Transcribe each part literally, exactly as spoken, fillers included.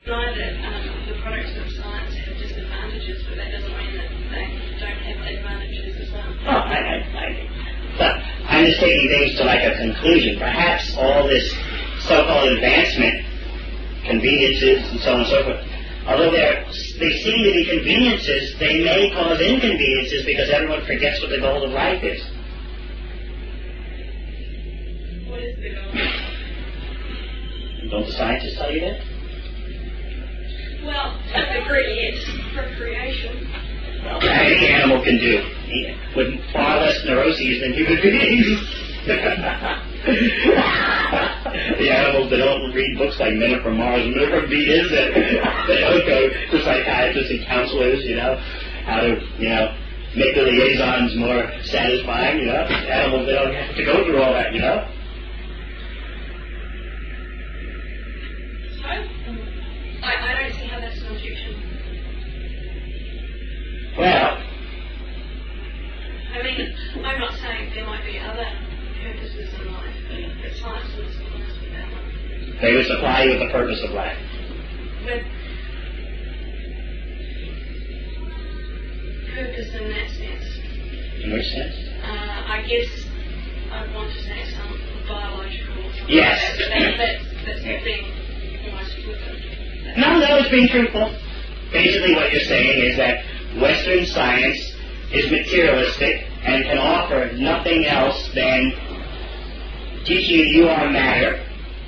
deny that um, the products of science have disadvantages, but that doesn't mean that they don't have advantages as well. Oh, I, I, I, but I'm just taking things to like a conclusion. Perhaps all this so-called advancement, conveniences, and so on and so forth, although they're, they seem to be conveniences, they may cause inconveniences because everyone forgets what the goal of life is. What is the goal? Don't the scientists tell you that? Well, to a degree, it's procreation. Well, any animal can do, with far less neuroses than human beings. The animals that don't read books like Men Are From Mars and Men Are From Venus, that they don't go to psychiatrists and counselors, you know, how to, you know, make the liaisons more satisfying, you know. Animals that don't have to go through all that, you know. I, I don't see how that's an objection. Well, I mean, I'm not saying there might be other purposes in life, but science would supply us with that one. they would supply you with the purpose of life. With purpose in that sense. In which sense? Uh, I guess I'd want to say some biological or something. Yes. Like that, but that, that's yeah. being almost flippant. No, no, it's being truthful. Basically what you're saying is that Western science is materialistic and can offer nothing else than teaching you you are matter.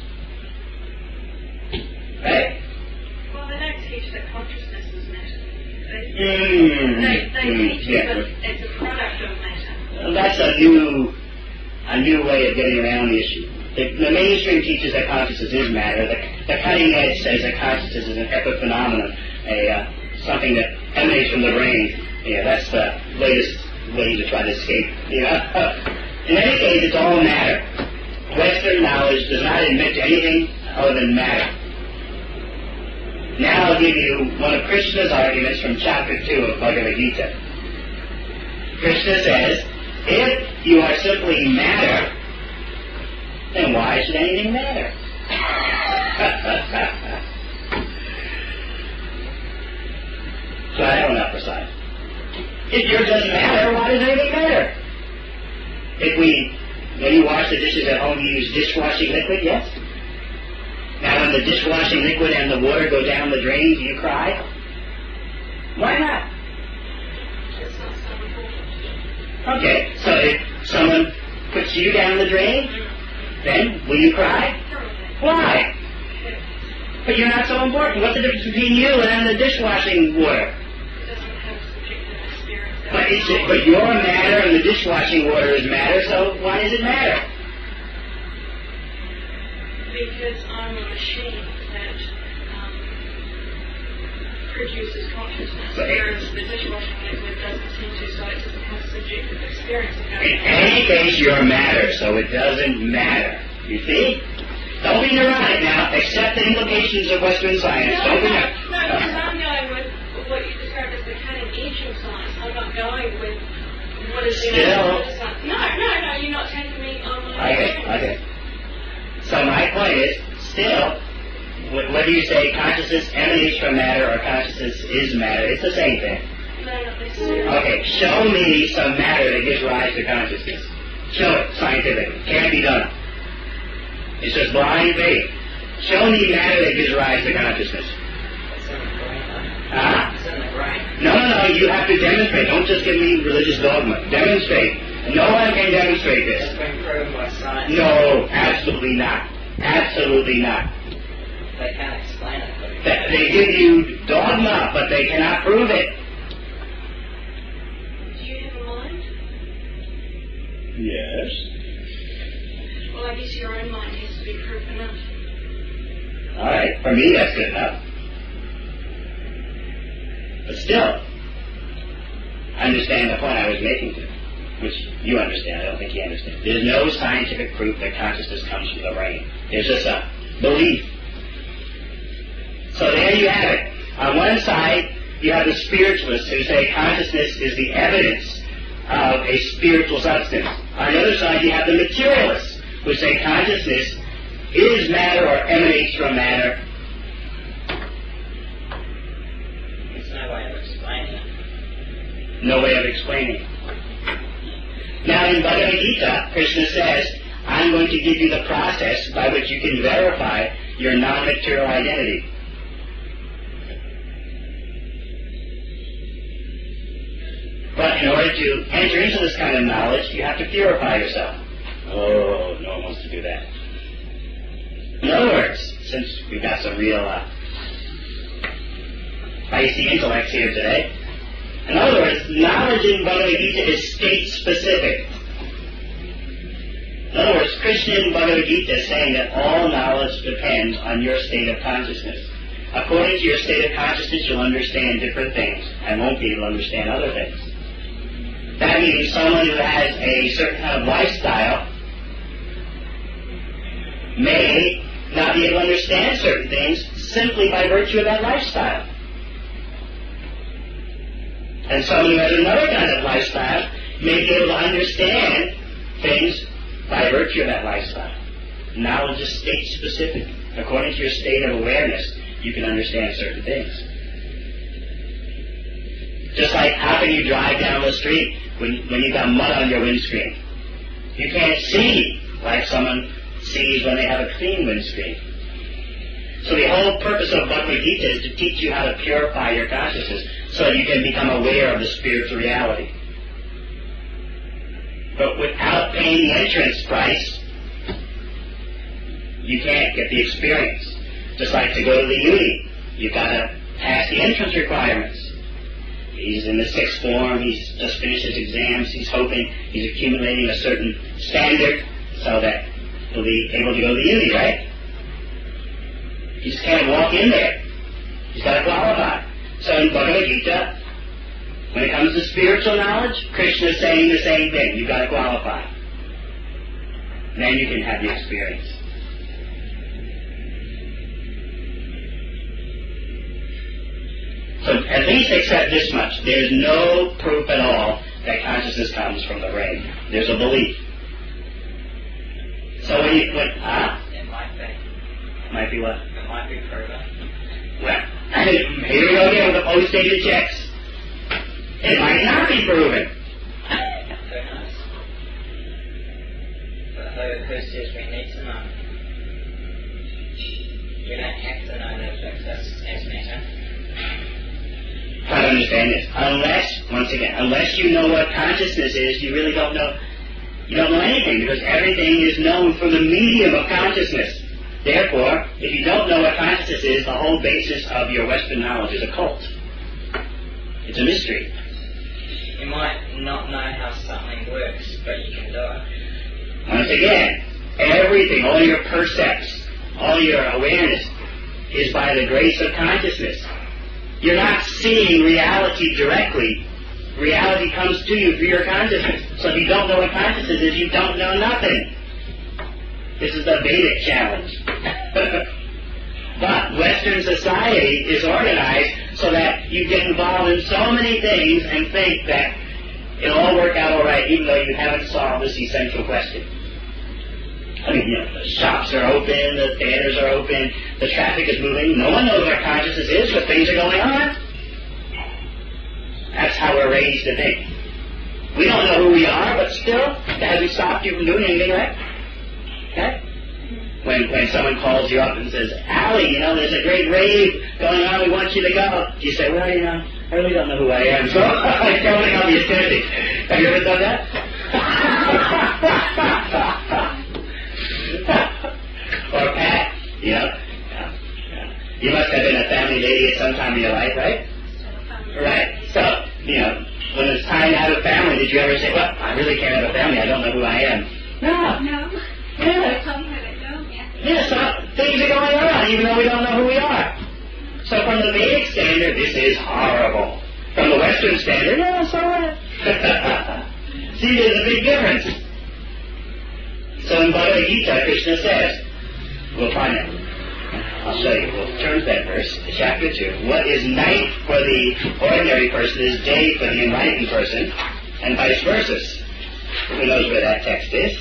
Right? Well, they don't teach that consciousness is matter. They, mm, they, they mm, teach yeah. it as a product of matter. Well, that's a new, a new way of getting around the issue. The, the mainstream teaches that consciousness is matter. The, the cutting edge says that consciousness is an epiphenomenon, a uh, something that emanates from the brain. Yeah, that's the latest way to try to escape. You know? In any case, it's all matter. Western knowledge does not admit to anything other than matter. Now I'll give you one of Krishna's arguments from chapter two of Bhagavad Gita. Krishna says, if you are simply matter, then why should anything matter? Try that one out for size. If yours doesn't matter, why does anything matter? If we, when you wash the dishes at home, you use dishwashing liquid, yes? Now when the dishwashing liquid and the water go down the drain, do you cry? Why not? It's not so important. Okay, so if someone puts you down the drain, then will you cry? Why? But you're not so important. What's the difference between you and the dishwashing water? It doesn't have subjective experience. But, it's, but your matter and the dishwashing water is matter, so why does it matter? Because I'm a machine that um, produces consciousness, whereas the dishwashing liquid doesn't seem to, so it doesn't have subjective experience. In any case, you're matter, so it doesn't matter. You see? Don't be neurotic now. Accept the implications of Western science. No, Don't be no, neurotic. no, because I'm going with what you described as the cutting edge of science. I'm not going with what is the Still. of science. No, no, no, you're not taking me on my Okay, okay. So my point is, still, whether you say consciousness emanates from matter or consciousness is matter, it's the same thing. No, not necessarily. Okay, show me some matter that gives rise to consciousness. Show it scientifically. Can't be done. It's just blind faith. Show me matter that gives rise to consciousness. It's in the brain. Ah? It's in the brain. No, no, no, you have to demonstrate. Don't just give me religious dogma. Demonstrate. No one can demonstrate this. It's been proven by science. No, absolutely not. Absolutely not. They can't explain it. But They they give you dogma, but they cannot prove it. Do you have a mind? Yes. Well, I guess your own mind has to be proof enough. All right, for me that's good enough. But still, I understand the point I was making to, which you understand. I don't think you understand. There's no scientific proof that consciousness comes from the brain. There's just a belief. So there you have it. On one side, you have the spiritualists who say consciousness is the evidence of a spiritual substance. On the other side, you have the materialists who say consciousness is matter or emanates from matter. No way of explaining it. Now in Bhagavad Gita, Krishna says, I'm going to give you the process by which you can verify your non-material identity. But in order to enter into this kind of knowledge, you have to purify yourself. Oh, no one wants to do that. In other words, since we've got some real uh, icy intellects here today, in other words, knowledge in Bhagavad Gita is state-specific. In other words, Krishna in Bhagavad Gita is saying that all knowledge depends on your state of consciousness. According to your state of consciousness, you'll understand different things and won't be able to understand other things. That means someone who has a certain kind of lifestyle may not be able to understand certain things simply by virtue of that lifestyle. And someone who has another kind of lifestyle may be able to understand things by virtue of that lifestyle. Knowledge is state-specific. According to your state of awareness, you can understand certain things. Just like how can you drive down the street when, when you've got mud on your windscreen? You can't see like someone sees when they have a clean windscreen. So the whole purpose of Bhagavad Gita is to teach you how to purify your consciousness so that you can become aware of the spiritual reality. But without paying the entrance price, you can't get the experience. Just like to go to the uni, you've got to pass the entrance requirements. He's in the sixth form, he's just finished his exams, he's hoping, he's accumulating a certain standard so that he'll be able to go to the uni, right? He just can't walk in there. He's got to qualify. So in Bhagavad Gita, when it comes to spiritual knowledge, Krishna is saying the same thing. You've got to qualify. Then you can have the experience. So at least accept this much. There's no proof at all that consciousness comes from the brain. There's a belief. So when you, when, ah? It might be. It might be what? It might be proven. Well, here we go again with the post-dated checks. It might not be proven. Who knows? But who, who says we need to know? We don't have to know the effects as, as matter. Try to understand this. Unless, once again, unless you know what consciousness is, you really don't know, you don't know anything, because everything is known from the medium of consciousness. Therefore, if you don't know what consciousness is, the whole basis of your Western knowledge is a cult. It's a mystery. You might not know how something works, but you can do it. Once again, everything, all your percepts, all your awareness is by the grace of consciousness. You're not seeing reality directly. Reality comes to you through your consciousness. So if you don't know what consciousness is, you don't know nothing. This is the Vedic challenge. But Western society is organized so that you get involved in so many things and think that it'll all work out all right, even though you haven't solved this essential question. I mean, you know, the shops are open, the theaters are open, the traffic is moving. No one knows what consciousness is, but things are going on. That's how we're raised to think. We don't know who we are, but still, that hasn't stopped you from doing anything, right? Okay? When when someone calls you up and says, Allie, you know, there's a great rave going on, we want you to go. You say, well, you know, I really don't know who I am, so I'm counting on the attending. Have you ever done that? Or Pat, you know. Yeah, yeah. You must have been a family lady at some time in your life, right? Right. So, you know, when it's time to have a family, did you ever say, well, I really can't have a family, I don't know who I am? No. No. Yeah. Some have it, don't you? Yeah, so things are going on, even though we don't know who we are. So from the Vedic standard, this is horrible. From the Western standard, yeah, so what? See, there's a big difference. So in Bhagavad Gita, Krishna says, we'll find it. I'll show you. We'll turn to that verse, chapter two. What is night for the ordinary person is day for the enlightened person, and vice versa. Who knows where that text is?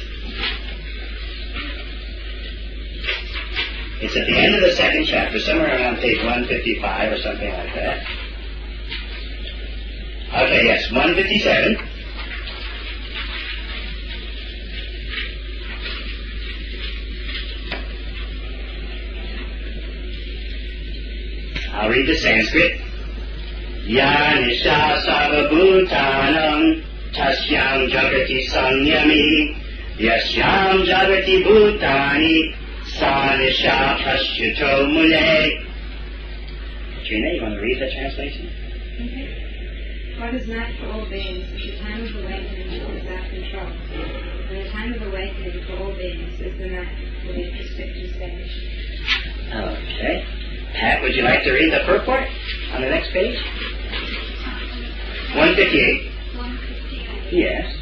It's at the end of the second chapter, somewhere around page one fifty-five or something like that. Okay, yes, one fifty-seven. I'll read the Sanskrit. Ya nisha sarvabhutanam tasyam jagati sanyami yasyam jagati bhutani sa nisha pasyato mune. Trina, you want to read the translation? Okay. What is night for all beings is the time of awakening is our control. And the time of awakening for all beings is the night for the introspective stage. Okay. Pat, would you like to read the purport on the next page? one fifty-eight. one fifty-eight. Yes.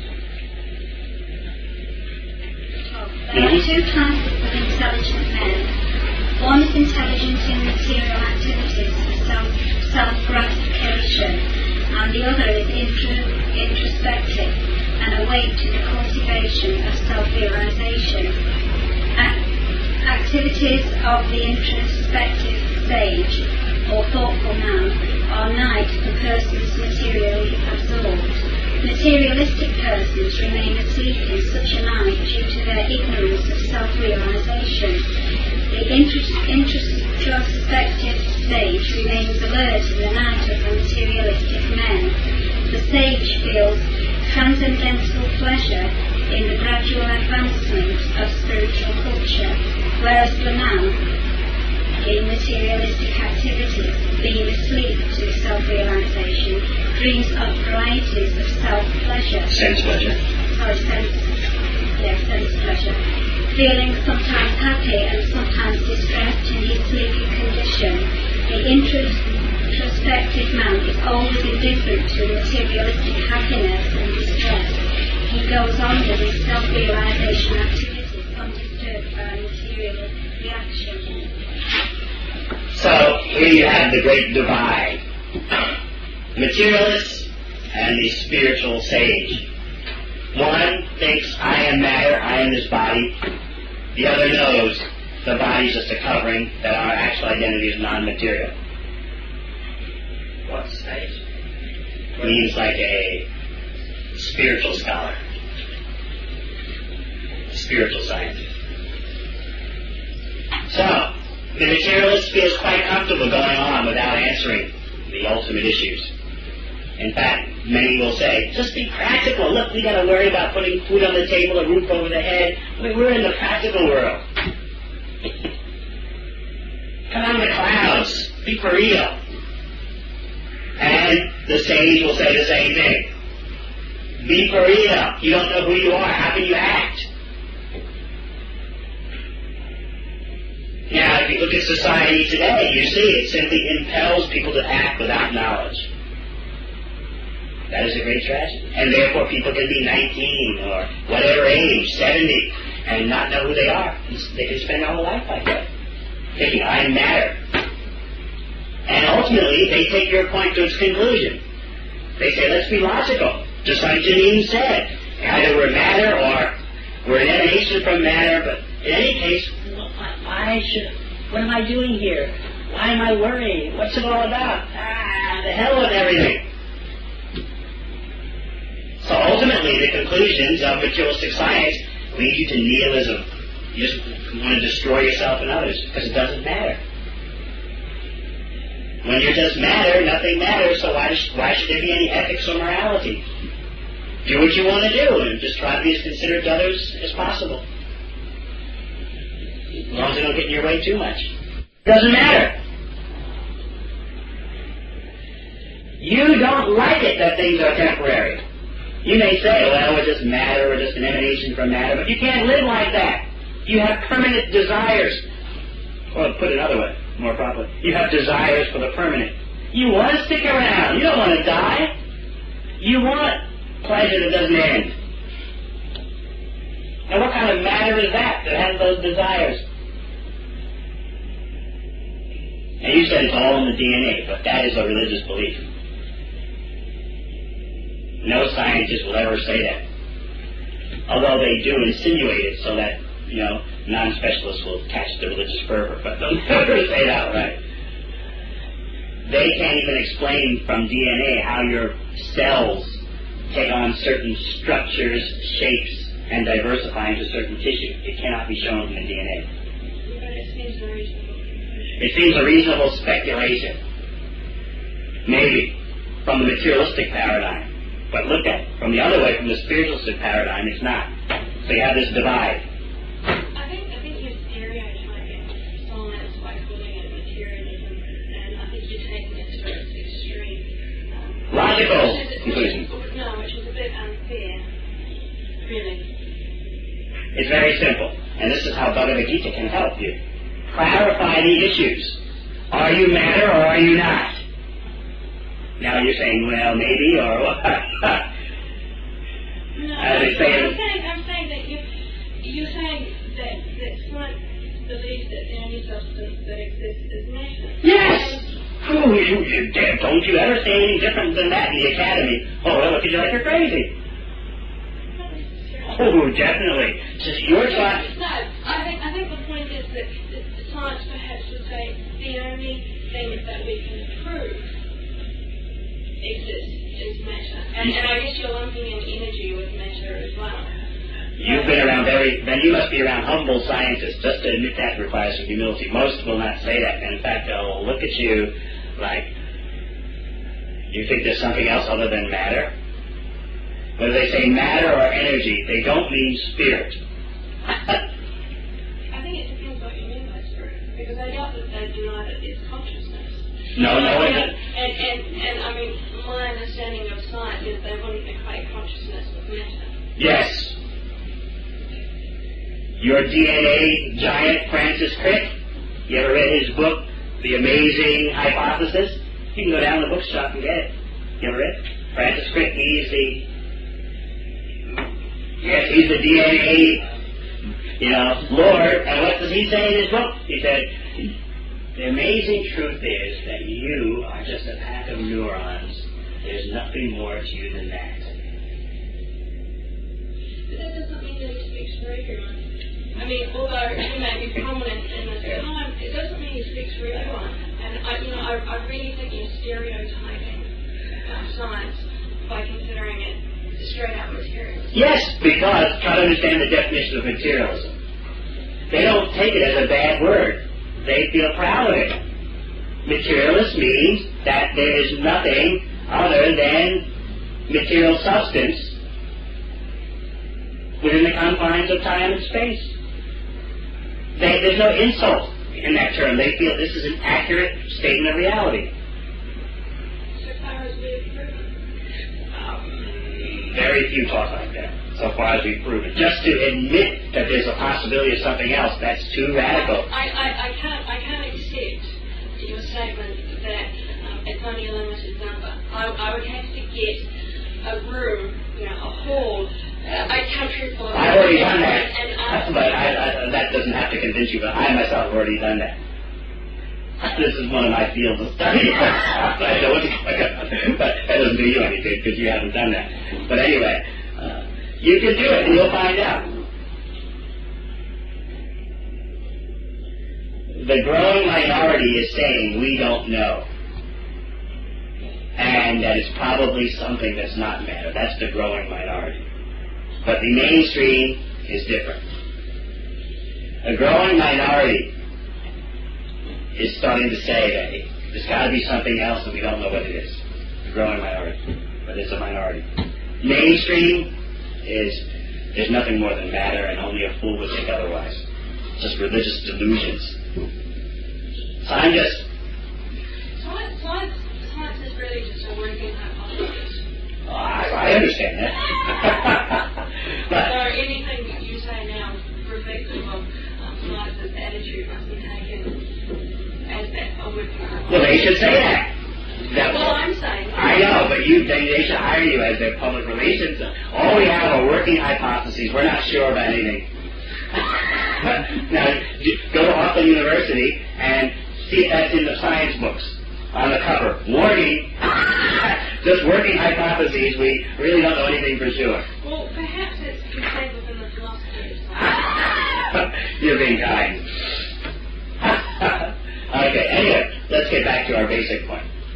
There are two classes of intelligent men. One is intelligent in material activities for self, self-gratification, and the other is intro, introspective and awake to the cultivation of self-realization. Ac- activities of the introspective stage, or thoughtful man, are night for persons materially absorbed. Materialistic persons remain asleep in such a night due to their ignorance of self-realization. The intros- introspective stage remains alert in the night of the materialistic men. The sage feels transcendental pleasure in the gradual advancement of spiritual culture, whereas the man, in materialistic activities, being asleep to self-realization, dreams of varieties of self-pleasure. Sense pleasure. Sorry, sense. Yes, sense pleasure. Feeling sometimes happy and sometimes distressed in his sleepy condition. The introspective man is always indifferent to materialistic happiness and distress. He goes on with his self-realization activities undisturbed by material reaction. So, here you have the great divide. Materialists and the spiritual sage. One thinks, I am matter, I am this body. The other knows the body is just a covering, that our actual identity is non-material. What stage? Means like a spiritual scholar. Spiritual scientist. So, the materialist feels quite comfortable going on without answering the ultimate issues. In fact, many will say, just be practical. Look, we got to worry about putting food on the table, a roof over the head. We're in the practical world. Come on the clouds. Be for real. And the sage will say the same thing. Be for real. You don't know who you are. How can you act? Now, if you look at society today, you see it simply impels people to act without knowledge. That is a great tragedy. And therefore people can be nineteen or whatever age, seventy, and not know who they are. They can spend their whole life like that, thinking, I matter. And ultimately, they take your point to its conclusion. They say, let's be logical. Just like Janine said, either we're matter or we're an emanation from matter, but in any case, why should, what am I doing here? Why am I worrying? What's it all about? Ah, the hell with everything. So ultimately, the conclusions of materialistic science lead you to nihilism. You just want to destroy yourself and others because it doesn't matter. When you're just matter, nothing matters, so why, why should there be any ethics or morality? Do what you want to do and just try to be as considerate to others as possible. As long as they don't get in your way too much. It doesn't matter. You don't like it that things are temporary. You may say, well, we're just matter, we're just an emanation from matter, but you can't live like that. You have permanent desires. Or put it another way, more properly, you have desires for the permanent. You want to stick around. You don't want to die. You want pleasure that doesn't end. Now what kind of matter is that that has those desires? And you said it's all in the D N A, but that is a religious belief. No scientist will ever say that. Although they do insinuate it so that, you know, non-specialists will catch the religious fervor, but they'll never say that, right? they can't even explain from D N A how your cells take on certain structures, shapes, and diversify into certain tissue. It cannot be shown in the D N A. But it seems reasonable. It seems a reasonable speculation. Maybe. From the materialistic paradigm. But look at it. From the other way, from the spiritualistic paradigm, it's not. So you have this divide. I think I think you're stereotyping science by calling it materialism, and I think you're taking it to its extreme. Um, Logical which is- conclusion. which is- No, which is a bit unfair, really. It's very simple. And this is how Bhagavad Gita can help you. Clarify the issues. Are you matter or are you not? Now you're saying, well, maybe, or what? No, As they say- I'm saying, I'm saying that you, you're saying that, that science believes that the only substance that exists is matter. Yes! Oh, you, you, don't you ever say anything different than that in the academy. Oh, they'll look at you like you're crazy. Not necessarily. Oh, definitely. Just your science. No, I think, I think the point is that, that science perhaps would say the only thing that we can prove exists is matter. And, and I guess you're lumping in energy with matter as well. You've been around very, then you must be around humble scientists. Just to admit that requires some humility. Most will not say that. And in fact, they'll look at you like, you think there's something else other than matter? Whether they say matter or energy, they don't mean spirit. I think it depends what you mean by spirit, because I doubt that they deny that there's consciousness. No, no, and, it- and, and, and I mean, my understanding of science is they wouldn't equate consciousness with matter. Yes. Your D N A giant, Francis Crick, you ever read his book, The Amazing Hypothesis? You can go down to the bookshop and get it. You ever read it? Francis Crick, he's the, yes, he's the D N A, you know, Lord. And what does he say in his book? He said, the amazing truth is that you are just a pack of neurons. There's nothing more to you than that. But that doesn't mean that he speaks for everyone. I mean, although he may be prominent in this time, it doesn't mean he speaks for everyone. And I, you know, I, I really think you're stereotyping uh, science by considering it straight out materialism. Yes, because try to understand the definition of materialism. They don't take it as a bad word. They feel proud of it. Materialist means that there is nothing other than material substance within the confines of time and space. They, there's no insult in that term. They feel this is an accurate statement of reality. So far as we've proven. Um, very few talk like that, so far as we've proven. Just to admit that there's a possibility of something else, that's too radical. I, I, I can't I can't accept your statement that um, it's only a limited number. I, I would have to get a room, you know, a hall, a country full of I've already done that, and ask but I, I, that doesn't have to convince you, but I myself have already done that. This is one of my fields of study. I know what's going on, but that doesn't do you any good because you haven't done that. But anyway, uh, you can do it and you'll find out. The growing minority is saying we don't know. And that it's probably something that's not matter. That's the growing minority. But the mainstream is different. A growing minority is starting to say that it, there's got to be something else and we don't know what it is. A growing minority. But it's a minority. Mainstream is there's nothing more than matter and only a fool would think otherwise. Just religious delusions. So I'm just... Science, science, science is really just a working hypothesis. Oh, I, I understand that. but So anything that you say now reflective of um, science's attitude must be taken as that a working hypothesis. well, they should say that. that Well, I'm saying... I know, but you they, they should hire you as their public relations. All we have are working hypotheses. We're not sure about anything. Now, go to Auckland University and see if that's in the science books on the cover. Warning, just working hypotheses. We really don't know anything for sure. Well, perhaps it's contained within the philosophy of science. You're being kind. Okay, anyway, let's get back to our basic point.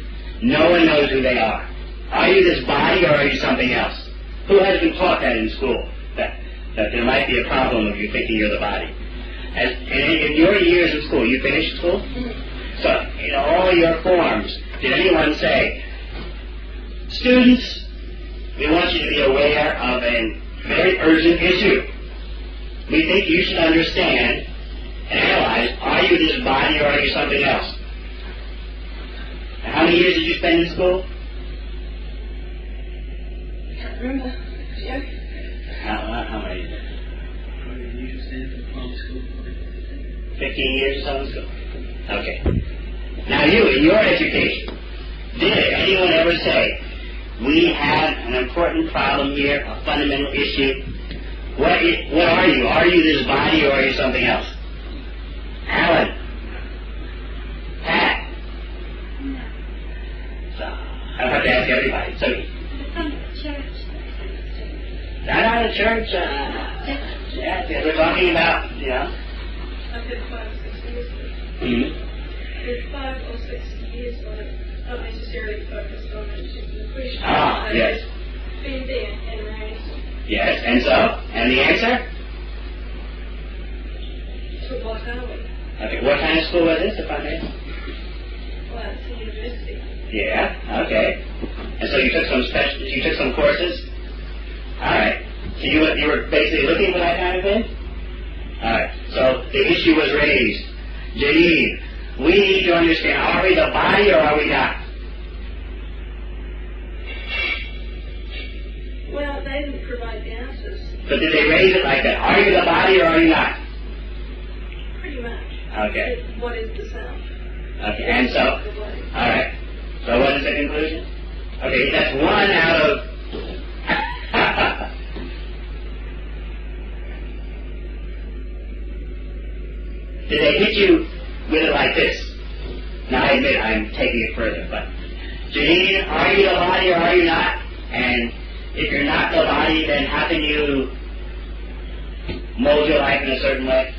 No one knows who they are. Are you this body or are you something else? Who has been taught that in school? That, that there might be a problem of you thinking you're the body. As, in, in your years of school, you finished school? Mm-hmm. So, in all your forms, did anyone say, students, we want you to be aware of a very urgent issue. We think you should understand and analyze, are you this body or are you something else? And how many years did you spend in school? I can't remember. Yeah. How, how, how many? You stand for public school. Fifteen years or so in school? Okay. Now you, in your education, did anyone ever say, we have an important problem here, a fundamental issue? What, I- what are you? Are you this body or are you something else? Alan? Pat? No. So, I have to ask everybody. So, From the church. not out of church. Uh, yeah, we're talking about, you know. I've been five or six years. Mm-hmm. There's five or six years on it, not necessarily focused on a particular question. Ah, but yes. it's been there and raised. Yes, and so? And the answer? So what are we? Okay, what kind of school was this, if I may? Well, it's a university. Yeah, okay. And so you took some special, you took some courses? All right. So you, you were basically looking for that kind of thing? All right. So the issue was raised. Janine, we need to understand, are we the body or are we not? Well, they didn't provide the answers, But did they raise it like that? Are you the body or are you not? pretty much. Okay. It- What is the sound? Okay. And so, The body. all right. So what is the conclusion? Okay, that's one out of... Did they hit you with it like this? Now I admit I'm taking it further, but Janine, are you the body or are you not? And if you're not the body, then how can you mold your life in a certain way?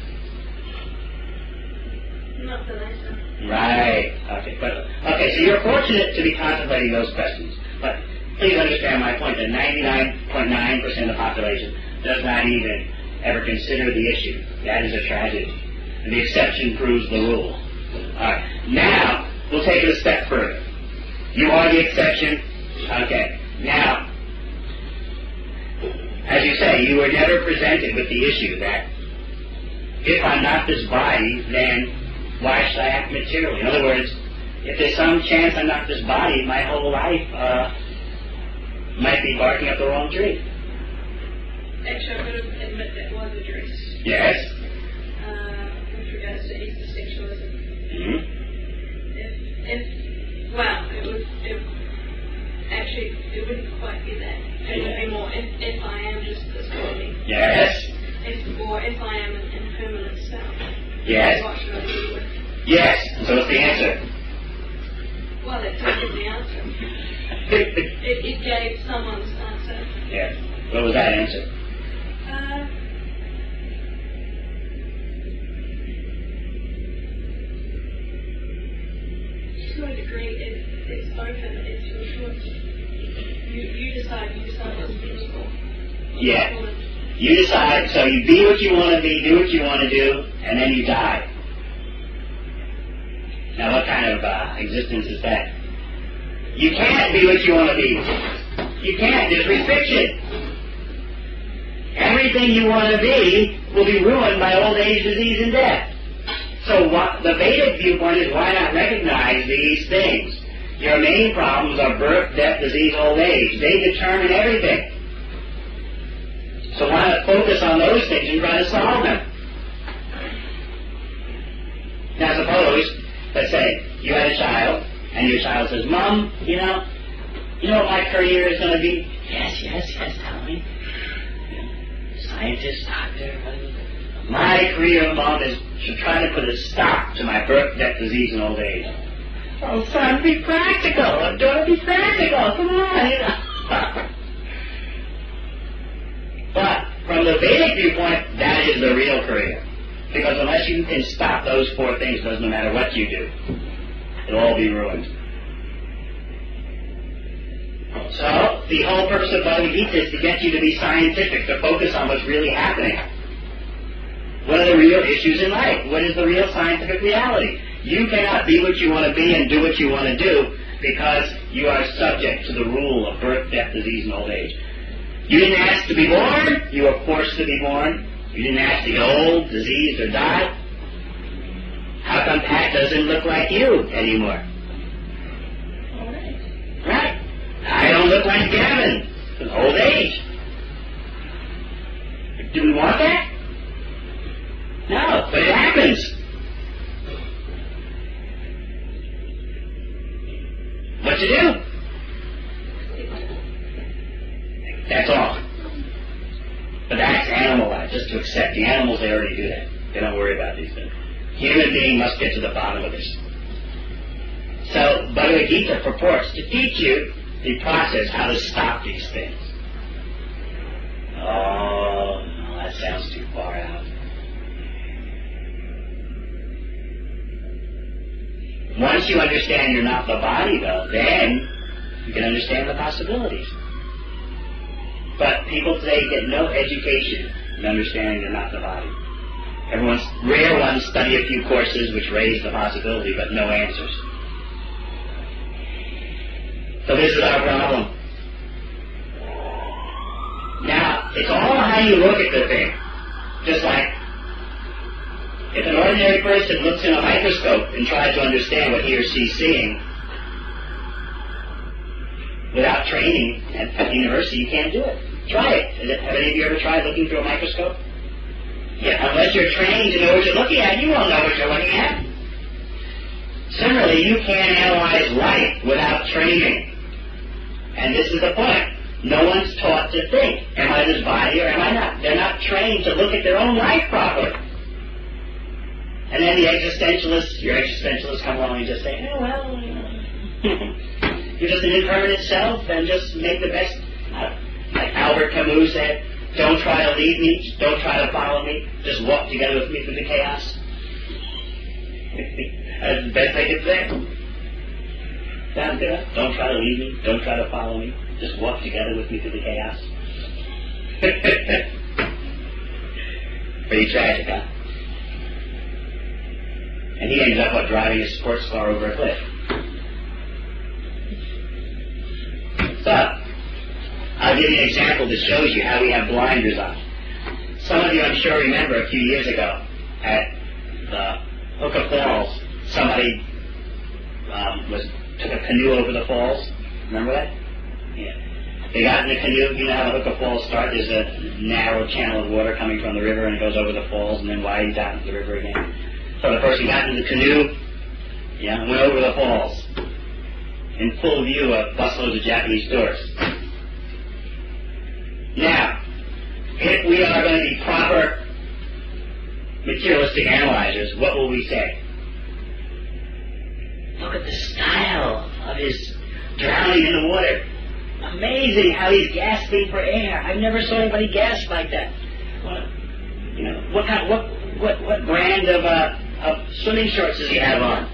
Not the later. Right. Okay. But okay. So you're fortunate to be contemplating those questions. But please understand my point that ninety-nine point nine percent of the population does not even ever consider the issue. That is a tragedy. And the exception proves the rule. All right. Now we'll take it a step further. You are the exception. Okay. Now, as you say, you were never presented with the issue that if I'm not this body, then why should I act materially? In other words, if there's some chance I'm not this body, my whole life uh, might be barking up the wrong tree. Actually, I've got to admit that was addressed. Yes? Uh, with regards to existentialism. Mm-hmm. If, if, well, it would, it, actually, it wouldn't quite be that. It would be more if, if I am just this body. Yes? If, or if I am an impermanent self. Yes? What should I do with? Yes. So what's the answer? Well, it didn't give the answer. It, it gave someone's answer. Yes. What was that answer? Uh, to a degree, it, it's open. It's your choice. You, you decide. You decide what's useful. Yeah. You decide, so you be what you want to be, do what you want to do, and then you die. Now what kind of uh, existence is that? You can't be what you want to be. You can't. There's restriction. Everything you want to be will be ruined by old age, disease, and death. So what, the Vedic viewpoint is why not recognize these things? Your main problems are birth, death, disease, old age. They determine everything. So why not focus on those things and try to solve them? Now suppose, let's say, you had a child, and your child says, Mom, you know, you know what my career is going to be? Yes, yes, yes, tell me. Scientist, doctor, whatever. My career, Mom, is to try to put a stop to my birth, death, disease, and old age. Oh, son, be practical. I'm going to be practical. Come on, you know. But from the Vedic viewpoint, that is the real career. Because unless you can stop those four things, it doesn't matter what you do. It'll all be ruined. So, the whole purpose of Bhagavad Gita is to get you to be scientific, to focus on what's really happening. What are the real issues in life? What is the real scientific reality? You cannot be what you want to be and do what you want to do because you are subject to the rule of birth, death, disease, and old age. You didn't ask to be born. You were forced to be born. You didn't ask to get old, diseased, or die. How come Pat doesn't look like you anymore? All right. Right. I don't look like Gavin. It's old age. Do we want that? No, but it happens. What to do? That's all. But that's animal life, just to accept. The animals, they already do that. They don't worry about these things. Human being must get to the bottom of this. So, Bhagavad Gita purports to teach you the process, how to stop these things. Oh, no, that sounds too far out. Once you understand you're not the body, though, then you can understand the possibilities. But people today get no education in understanding they're not the body. Everyone's, rare ones study a few courses which raise the possibility, but no answers. So this is our problem. Now, it's all how you look at the thing. Just like if an ordinary person looks in a microscope and tries to understand what he or she's seeing, without training at, at the university, you can't do it. Try it. Have any of you ever tried looking through a microscope? Yeah, unless you're trained to know what you're looking at, you won't know what you're looking at. Similarly, you can't analyze life without training. And this is the point. No one's taught to think, am I this body or am I not? They're not trained to look at their own life properly. And then the existentialists, your existentialists come along and just say, oh, well, you know, you're just an impermanent self and just make the best. Uh, like Albert Camus said, don't try to lead me, don't try to follow me, just walk together with me through the chaos. That's the best I could say. Sounds good? Don't try to lead me, don't try to follow me, just walk together with me through the chaos. Pretty tragic, huh? And he ended up what, driving his sports car over a cliff. So, I'll give you an example that shows you how we have blinders on. Some of you, I'm sure, remember a few years ago at the Hooker Falls, somebody um, was took a canoe over the falls. Remember that? Yeah. They got in the canoe. You know how the Hooker Falls start? There's a narrow channel of water coming from the river and it goes over the falls and then widens out into the river again. So the person got in the canoe, yeah, and went over the falls in full view of busloads of Japanese tourists. Now, if we are going to be proper materialistic analyzers, what will we say? Look at the style of his drowning in the water. Amazing how he's gasping for air. I've never saw anybody gasp like that. What, you know, what kind, what, what, what brand of uh, of swimming shorts does he have on?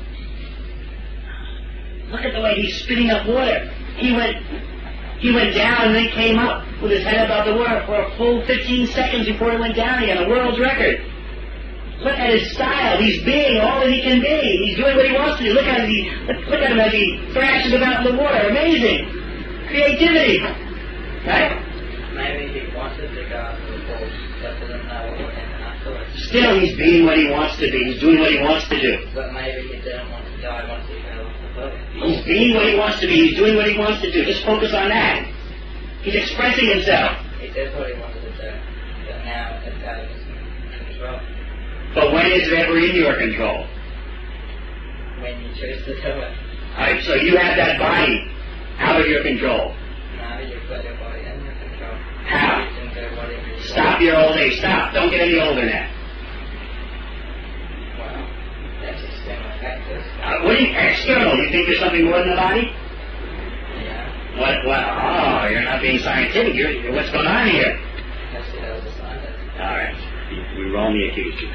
Look at the way he's spitting up water. He went, he went down and then came up with his head above the water for a full fifteen seconds before he went down again, a world's record. Look at his style. He's being all that he can be. He's doing what he wants to do. Look at him, he, look at him as he thrashes about in the water. Amazing. Creativity. Right? Maybe he wanted to go after the falls, but didn't know what happened afterwards. Still, he's being what he wants to be. He's doing what he wants to do. But maybe he didn't want to die once he fell off the boat. He's being what he wants to be. He's doing what he wants to do. Just focus on that. He's expressing himself. He did what he wanted to do, but now it's out of his control. But when is it ever in your control? When you choose to do it. Alright, so you have that body out of your control. Now you've got your body in your control. How? You can do whatever you Stop want. your old age. Stop. Don't get any older now. Well, that's external factors. Uh, what do you, external? You think there's something more than the body? Yeah. What? Well, oh, you're not being scientific. You're, you're, what's going on here? That's what I was decided. Alright. We wrongly accused you.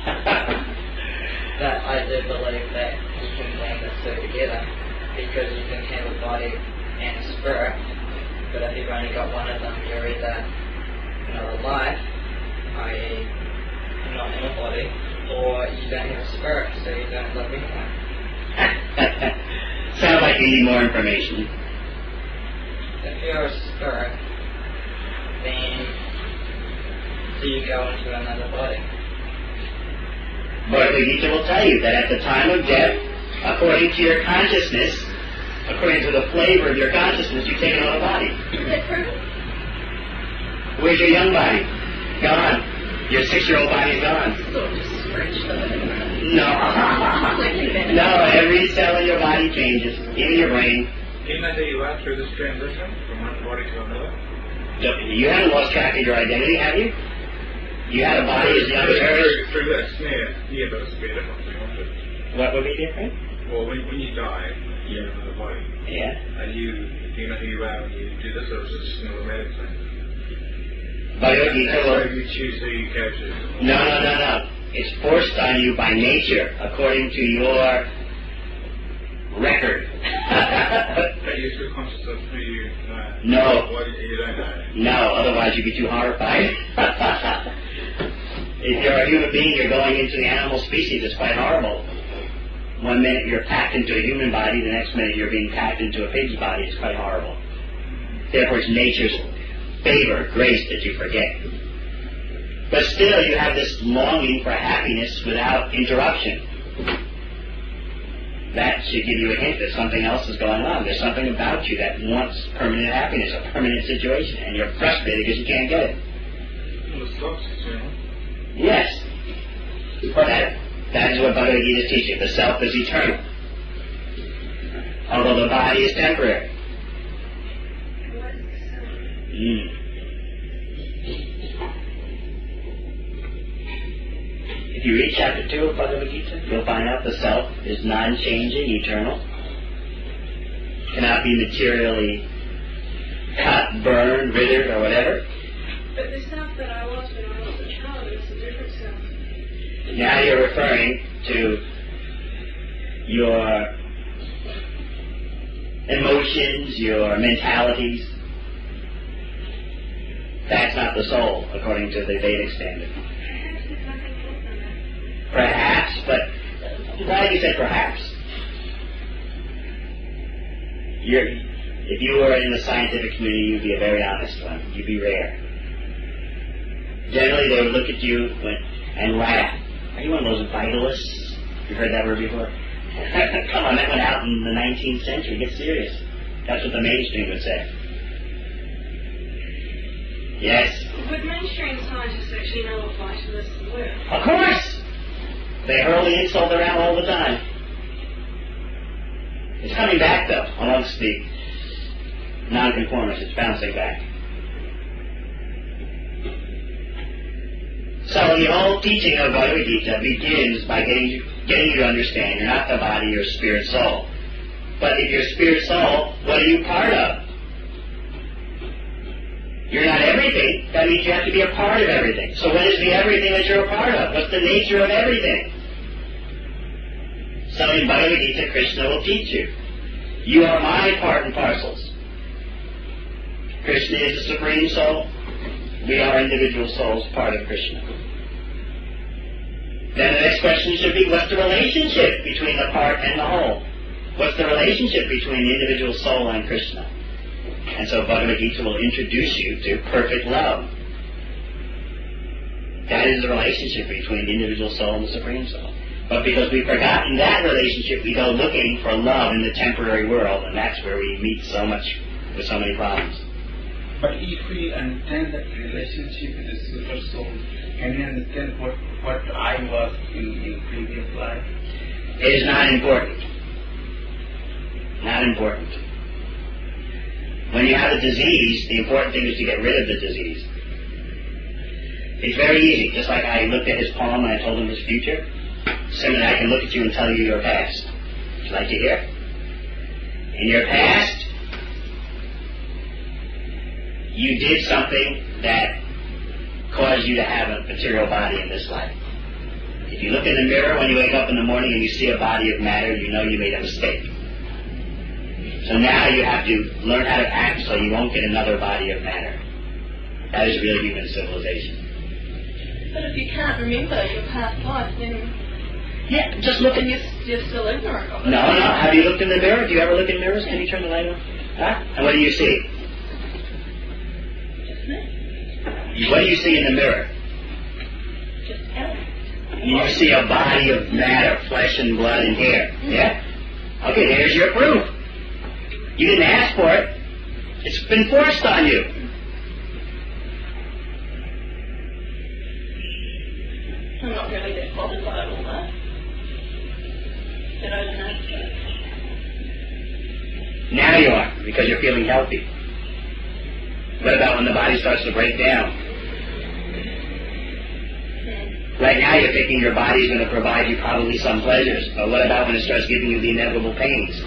But I do believe that you can blend the two together because you can have a body and spirit. But if you've only got one of them, you're either another life, that is not in a body, or you don't have a spirit, so you don't love anyone. Sounds like you need more information. If you're a spirit, then do you go into another body? Bhagavad Gita will tell you that at the time of death, according to your consciousness, according to the flavor of your consciousness, you take another body. Is that true? Where's your young body? Gone. Your six-year-old body's gone. Sort of stretched a little bit. No. No, every cell in your body changes, even your brain. Even though you went through this transition from one body to another? You haven't lost track of your identity, have you? You had a body as young as hers. Through, through this, yeah, yeah, but it's a bit different thing, won't it? What would be different? Well, when, when you die, you have another body. Yeah. And you, do you know who you are when you do this, or is it just an automatic thing? Bhagavad Gita So will... you choose who you go to? No, no, no, no. It's forced on you by nature, according to your record. But you're still conscious of who you know? No. What you don't know? No, otherwise you'd be too horrified. If you're a human being, you're going into the animal species. It's quite horrible. One minute you're packed into a human body, the next minute you're being packed into a pig's body. It's quite horrible. Therefore, it's nature's favor, grace that you forget. But still, you have this longing for happiness without interruption. That should give you a hint that something else is going on. There's something about you that wants permanent happiness, a permanent situation, and you're frustrated because you can't get it. Well, it stops, you know. Yes. For that, that is what Bhagavad Gita is teaching. The self is eternal, although the body is temporary. Mm. If you read chapter two of Bhagavad Gita, you'll find out the self is non-changing, eternal, cannot be materially cut, burned, withered, or whatever. But the self that I was when I was a child is a different self. Now you're referring to your emotions, your mentalities. That's not the soul, according to the Vedic standard. Perhaps, but why do you say perhaps? You're, if you were in the scientific community, you'd be a very honest one. You'd be rare. Generally, they would look at you and laugh. Are you one of those vitalists? You've heard that word before? Come on, that went out in the nineteenth century. Get serious. That's what the mainstream would say. Yes? Would mainstream scientists actually know what vitalists were? Of course! They hurl the insult around all the time. It's coming back, though, amongst the nonconformists. It's bouncing back. So the whole teaching of Bhagavad Gita begins by getting you, getting you to understand you're not the body, you're spirit soul. But if you're spirit soul, what are you part of? You're not everything. That means you have to be a part of everything. So what is the everything that you're a part of? What's the nature of everything? So in Bhagavad Gita, Krishna will teach you. You are my part and parcels. Krishna is the Supreme Soul. We are individual souls, part of Krishna. Then the next question should be, what's the relationship between the part and the whole? What's the relationship between the individual soul and Krishna? And so Bhagavad Gita will introduce you to perfect love. That is the relationship between the individual soul and the Supreme Soul. But because we've forgotten that relationship, we go looking for love in the temporary world, and that's where we meet so much, with so many problems. But if we understand that relationship with the super soul, can we understand what, what I was in, in previous life? It is not important. Not important. When you have a disease, the important thing is to get rid of the disease. It's very easy. Just like I looked at his poem and I told him his future, similarly I can look at you and tell you your past. Would you like to hear? In your past, you did something that caused you to have a material body in this life. If you look in the mirror when you wake up in the morning and you see a body of matter, you know you made a mistake. So now you have to learn how to act so you won't get another body of matter. That is real human civilization. But if you can't remember your past life, then Yeah, just look at... you're, you're still ignorant of it. No, no. Have you looked in the mirror? Do you ever look in mirrors? Can you turn the light on? Huh? And what do you see? Just me. What do you see in the mirror? Just Ellen. You see a body of matter, flesh and blood and hair. Yeah? Okay, there's your proof. You didn't ask for it. It's been forced on you. I'm not really that bothered by it all that. But I don't know. Now you are, because you're feeling healthy. What about when the body starts to break down? Right now you're thinking your body's going to provide you probably some pleasures. But what about when it starts giving you the inevitable pains?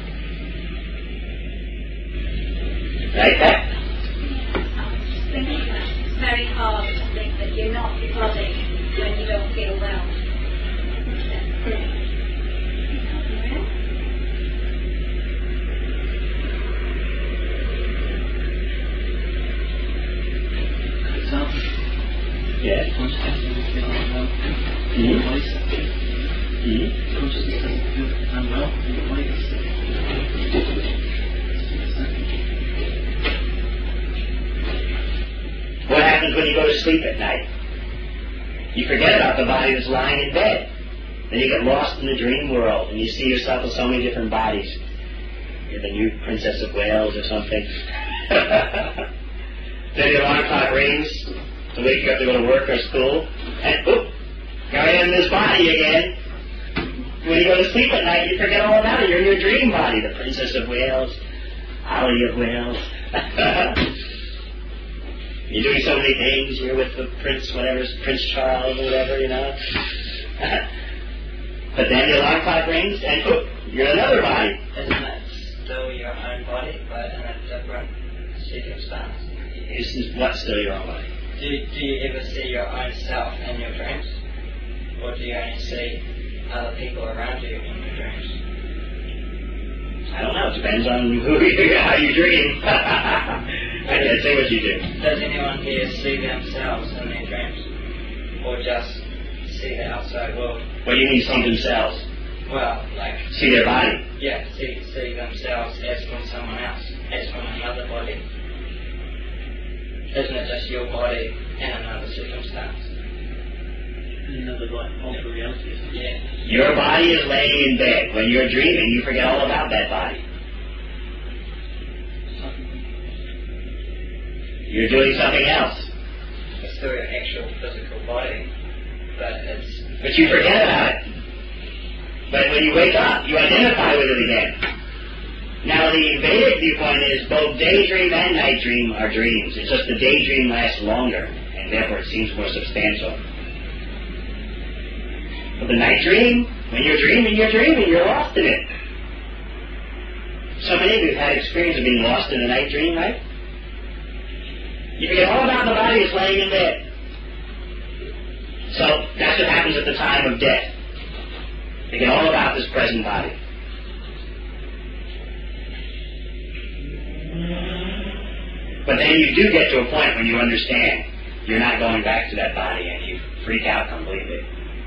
Right, Pat? I think it's very hard to think that you're not your body when you don't feel well. Yes. Consciousness doesn't feel unwell. Mm-hmm. Your body's sick. Mm-hmm. Consciousness doesn't feel unwell. Your body is sick. What happens when you go to sleep at night? You forget about the body that's lying in bed. Then you get lost in the dream world, and you see yourself in so many different bodies. You're the new Princess of Wales or something. Then the alarm clock rings to wake you up to go to work or school, and oop, here I am in this body again. When you go to sleep at night, you forget all about it. You're in your dream body, the Princess of Wales, Ollie of Wales. You're doing so many things. You're with the Prince, whatever, Prince Charles or whatever, you know. But then the alarm clock rings, and oop, you're in another body. Isn't it still your own body, but in a different circumstance? This is what still your own body? Do, do you ever see your own self in your dreams? Or do you only see other people around you in your dreams? I don't know. It depends on who you, how you dream. I can't say what you do. Does anyone here see themselves in their dreams? Or just see the outside world? What do you mean see themselves? Well, like... See their body? Yeah, see, see themselves as from someone else, as from another body. Isn't it just your body in another circumstance? Another like alter reality or something. Yeah. Your body is laying in bed. When you're dreaming, you forget all about that body. You're doing something else. It's still your actual physical body, but it's... But you forget about it. But when you wake up, you identify with it again. Now, the Vedic viewpoint is both daydream and night dream are dreams. It's just the daydream lasts longer, and therefore it seems more substantial. But the night dream, when you're dreaming, you're dreaming, you're lost in it. So many of you have had experience of being lost in a night dream, right? You forget all about the body that's laying in bed. So that's what happens at the time of death. You forget all about this present body. But then you do get to a point when you understand you're not going back to that body and you freak out completely.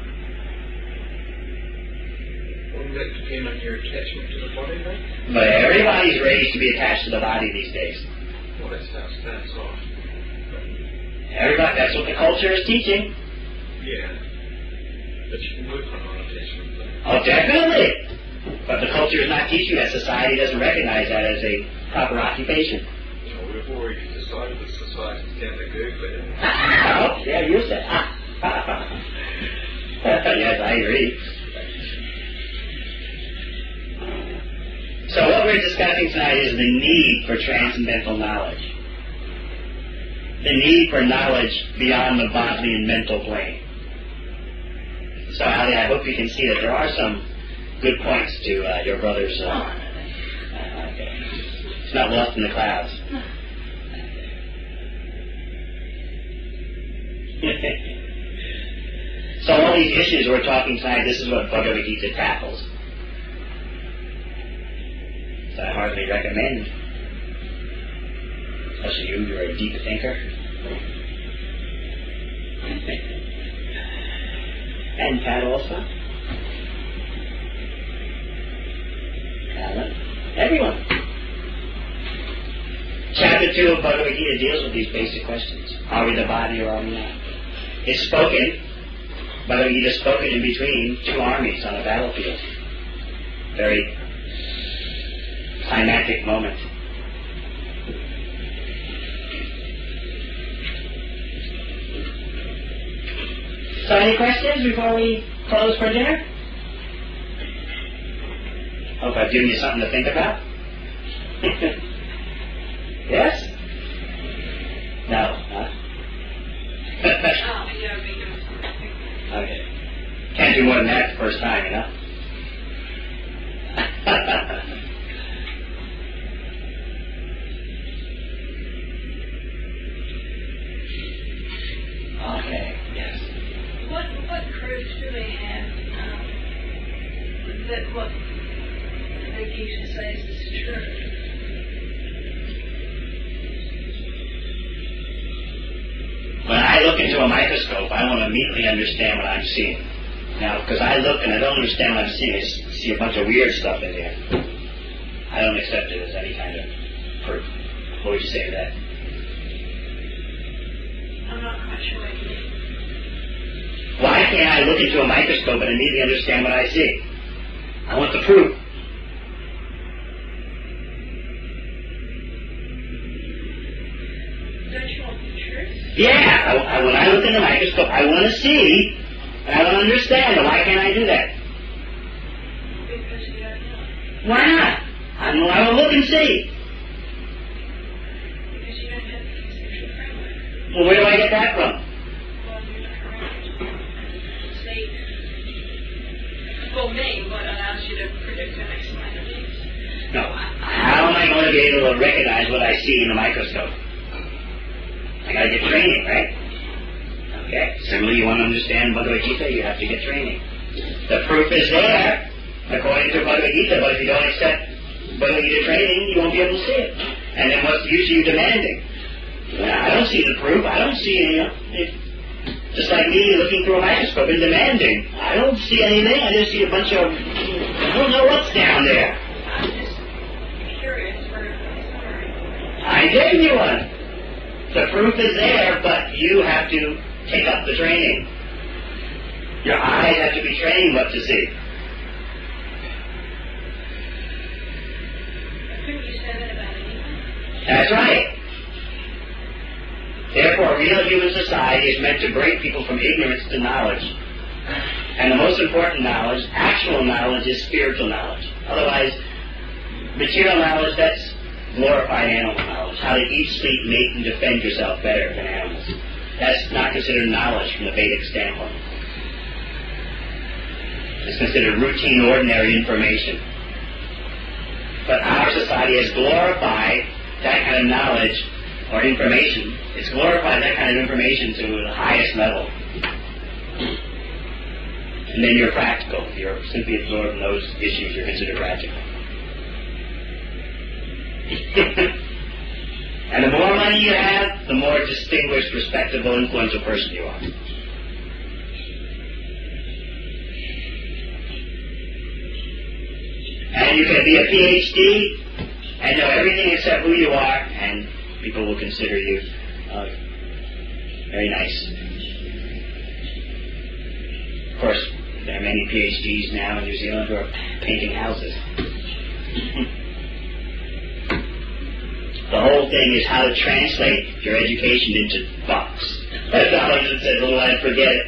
Wouldn't that depend on your attachment to the body, though? But everybody's raised to be attached to the body these days. Well, that's how it starts off. Everybody, that's what the culture is teaching. Yeah. But you can work on non-attachment, though. Oh, definitely. But the culture is not teaching that. Society doesn't recognize that as a proper occupation. Well, we've already decided that society's down the Googler. Oh, yeah, you said. Yes, I agree. So what we're discussing tonight is the need for transcendental knowledge. The need for knowledge beyond the bodily and mental plane. So, Ali, I hope you can see that there are some good points to uh, your brother's... Uh, uh, okay. It's not lost in the clouds. So all these issues we're talking tonight, this is what Bhagavad Gita tackles. So I hardly recommend. Especially you, you're a deep thinker. And Pat also. Alan. Everyone. Chapter two of Bhagavad Gita deals with these basic questions. Are we the body or are we not? It's spoken, Bhagavad Gita is spoken in between two armies on a battlefield. Very climactic moment. So any questions before we close for dinner? Hope I've given you something to think about. Yes? No, huh? Oh, yeah, we do something. Okay. Can't do more than that the first time, you know? Okay, yes. What what proof do we have um, that what the Gita says is true? When I look into a microscope, I want to immediately understand what I'm seeing. Now, because I look and I don't understand what I'm seeing, I see a bunch of weird stuff in there. I don't accept it as any kind of proof. What would you say to that? I'm not quite sure what you mean. Why can't I look into a microscope and immediately understand what I see? I want the proof. Don't you want the truth? Yeah, I, I, when I look in the microscope, I want to see, and I want to understand. And why can't I do that? Because you don't know. Why not? I don't, I will look and see. Because you don't have the conceptual framework. Well, where do I get that from? Well, you're not around. See, for me, what allows you to predict and explain events? No. How am I going to be able to recognize what I see in the microscope? I got to get training, right? Okay. Similarly, you want to understand Bhagavad Gita, you have to get training. The proof is there, according to Bhagavad Gita, but if you don't accept Bhagavad Gita training, you won't be able to see it. And then what's the use of you demanding? Well, I don't see the proof. I don't see any. You know, it, just like me looking through a microscope and demanding. I don't see anything. I just see a bunch of. I don't know what's down there. I'm just curious for a summary. I gave you one. The proof is there, but you have to take up the training. Your eyes have to be trained what to see. Couldn't you say that about anything? That's right. Therefore, real human society is meant to bring people from ignorance to knowledge. And the most important knowledge, actual knowledge, is spiritual knowledge. Otherwise, material knowledge, that's glorified animal knowledge. How to eat, sleep, mate, and defend yourself better than animals. That's not considered knowledge from the Vedic standpoint. It's considered routine, ordinary information. But our society has glorified that kind of knowledge or information. It's glorified that kind of information to the highest level. And then you're practical. You're simply absorbing those issues. You're considered practical. And the more money you have, the more distinguished, respectable, influential person you are. And you can be a P H D and know everything except who you are, and people will consider you uh, very nice. Of course, there are many P H Ds now in New Zealand who are painting houses. The whole thing is how to translate your education into bucks. As Alan said, otherwise forget it.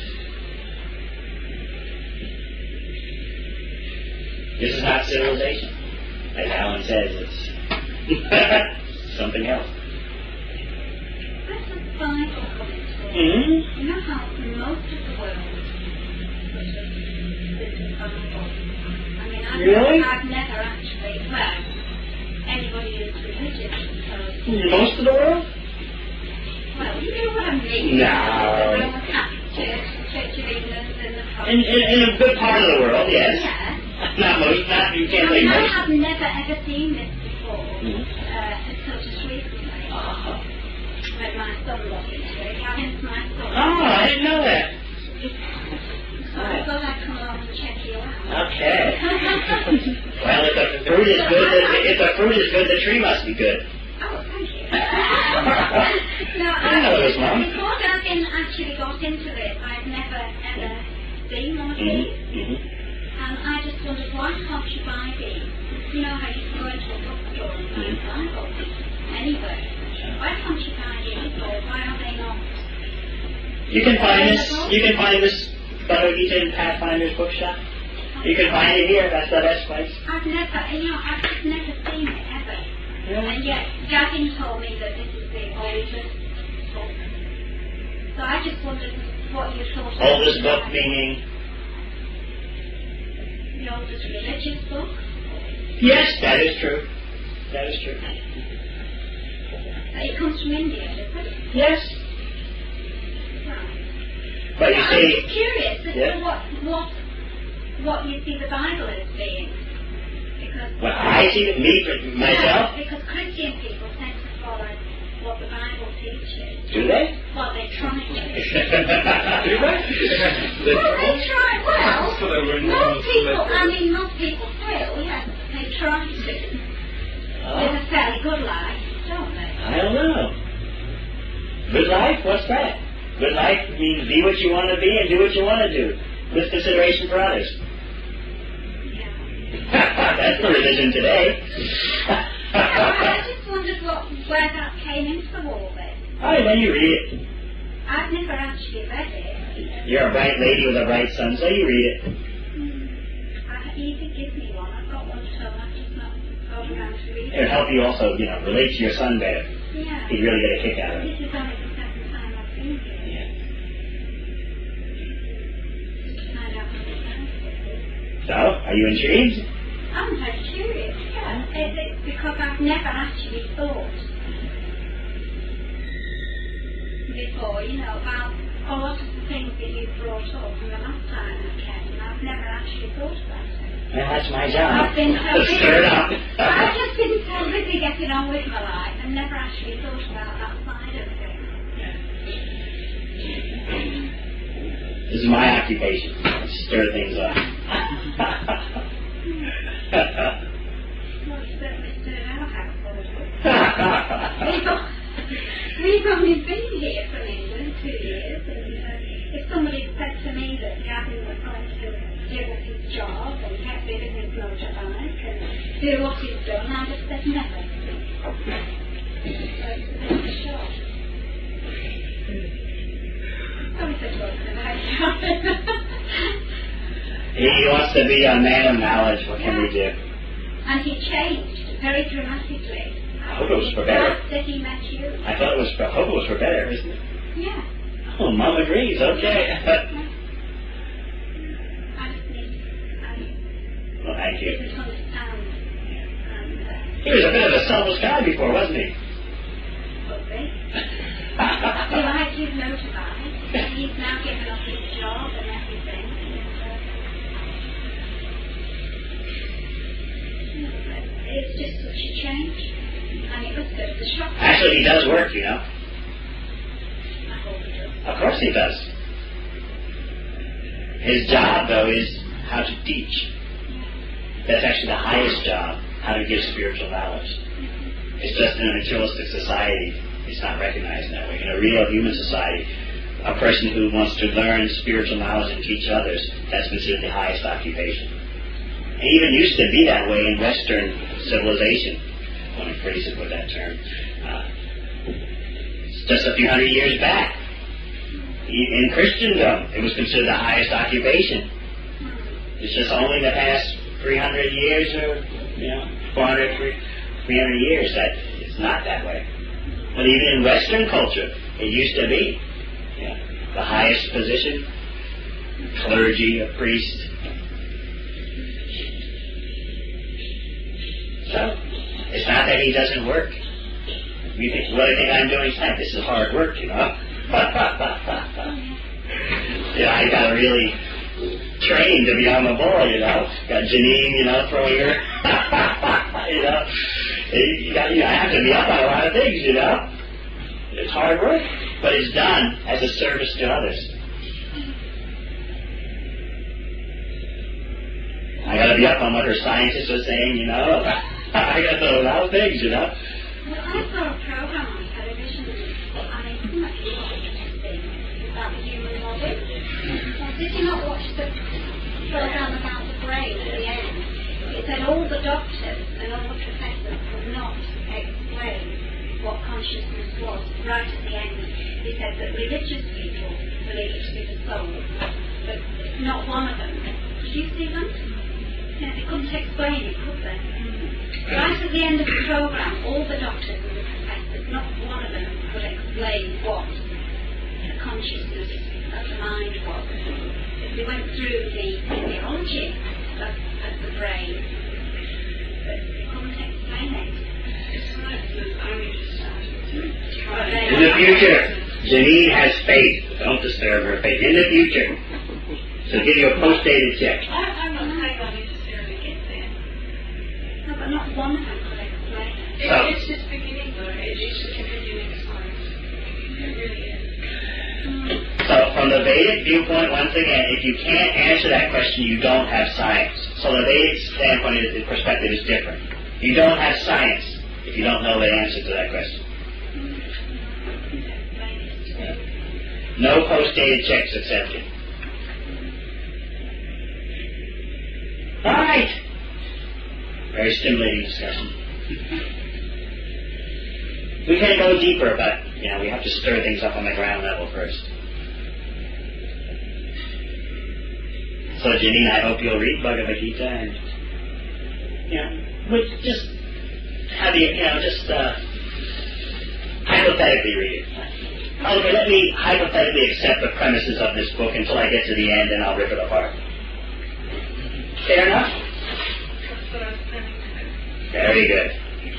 This is not civilization. As Alan says, it's something else. That's a Bible commentary. Mm-hmm. You know how most of the world sort of lives in Bible? I mean, I've, Really? I've never actually, well, anybody who's religious, so, Most of the world? well, you know what I mean. No. The Roman Catholic Church, the Church of England, and the In, in, in a good part of the world, yes. Yeah. Not most, not, you can't say I most. have never ever seen this before, Mhm. uh, until just recently. Uh-huh. When my son got into it. Gavin's my son. Oh, I didn't know that. So I thought I'd come along and check you out. Okay. Well, if the fruit is good, the, if the fruit is good, the tree must be good. Oh, thank you. no, I didn't know this, Mom. Before Gavin actually got into it, I'd never ever seen one of Mm-hmm. these. Mm-hmm. And I just wondered, why can't you buy these? You know how you can go into a bookstore and buy Mhm. Bibles anywhere. Why can't you buy these, or why are they not? You can find this. You can find this Bhagavad Gita in Pathfinder's bookshop. You can find it here. That's the best place. I've never, you know, I've just never seen it ever. Really? And yet, Gavin told me that this is the oldest book. So I just wondered what you thought of Oldest it. book meaning. The oldest religious book. Yes, that is true. That is true. It comes from India, does it? Yes. Right. But you I'm see, just curious as Yeah. to what, what, what you see the Bible as being. Because what I see, me myself, Yeah, because Christian people tend to follow what the Bible teaches. do they? Well, they try to. Do they? Well, they try. Well, So they were in most the- people, I mean, most people will, yes, they try to live Oh, a fairly good life, don't they? I don't know. Good life? What's that? Good life means be what you want to be and do what you want to do, with consideration for others. Yeah. That's the religion today. Yeah, I just wondered what, where that came into all this. Oh, when you read it, I've never actually read it. you're a bright lady with a bright son, so you read it. Hmm. I, you could give me one. I've got one at home. I've just not got around to read It'll it. help you also, you know, relate to your son better. Yeah. He'd really get a kick out of it. This is only the second time I've been here. Yeah. To find out what it's like. So, are you intrigued? I'm very curious, yeah. It, it's because I've never actually thought before, you know, about a lot of the things that you brought up from the last time I came. I've never actually thought about it. Well, that's my job. I've been so busy. Stir it up. I've just been so busy getting on with my life and never actually thought about that side of things. This is my occupation. Stir things up. Well, it's certainly stirred our household. We've o- We've only been here from England two years, and uh, if somebody said to me that Gavin was going to give us his job and get rid of his motorbike and do what he's done, I'd have said never. So it's a bit of a shock. Sorry for talking about Gavin. He wants to be a man of knowledge. What can we do? And he changed very dramatically. I hope it was for better. After he met you. I thought it was for, I hope it was for better, isn't it? Yeah. Oh, Mom agrees. Okay. I just need, I Well, thank you. didn't understand. And, uh, He was a bit of a selfish guy before, wasn't he? could be. He liked his motorbike. He's now given up his job and everything. And, uh, it's just such a change. And it was just a shock. Actually, he does work, you know. I hope it does. Of course he does. His job, though, is how to teach. That's actually the highest job, how to give spiritual knowledge. It's just in a materialistic society, it's not recognized that way. In a real human society, a person who wants to learn spiritual knowledge and teach others, that's considered the highest occupation. It even used to be that way in Western civilization, when I'm crazy to put that term. Uh, just a few hundred years back. In Christendom, it was considered the highest occupation. It's just only the past three hundred years or, you know, four hundred, three hundred years that it's not that way. But even in Western culture, it used to be. You know, the highest position, clergy, a priest. So, it's not that he doesn't work. You think, what do you think I'm doing tonight? This is hard work, you know. Yeah, I gotta really trained to be on the ball, you know. Got Janine, you know, throwing her. you know. You, got, you know, I have to be up on a lot of things, you know. It's hard work, but it's done as a service to others. I got to be up on what her scientists are saying, you know. I got to know a lot of things, you know. Well, I saw a program on television, I mean, much more interesting, about the human body. Well, did you not watch the program about the brain at the end? It said all the doctors and all the professors could not explain what consciousness was right at the end. He said that religious people believe it to be the soul, but not one of them. Did you see that? Yeah, they couldn't explain it, could they? Right at the end of the program, all the doctors and the professors, not one of them could explain what the consciousness of the mind was. They went through the physiology of, of the brain, but they couldn't explain it. In the future, Janine has faith. Don't disturb her faith. In the future. So give you a post-dated check. I, I'm not saying I necessarily get there. No, but not one of them could explain it. It, So, it's just beginning though. It, it's just a beginning of science. It really is. so from the Vedic viewpoint, once again, if you can't answer that question, you don't have science. So the Vedic standpoint, is, the perspective is different. You don't have science if you don't know the answer to that question. No post-dated checks accepted. All right. Very stimulating discussion. We can go deeper, but you know we have to stir things up on the ground level first. So, Janine, I hope you'll read Bhagavad Gita and you know, would just have you, you know, just uh, hypothetically read it. Okay, let me hypothetically accept the premises of this book until I get to the end, and I'll rip it apart. Fair enough? That's what I was saying. Very good.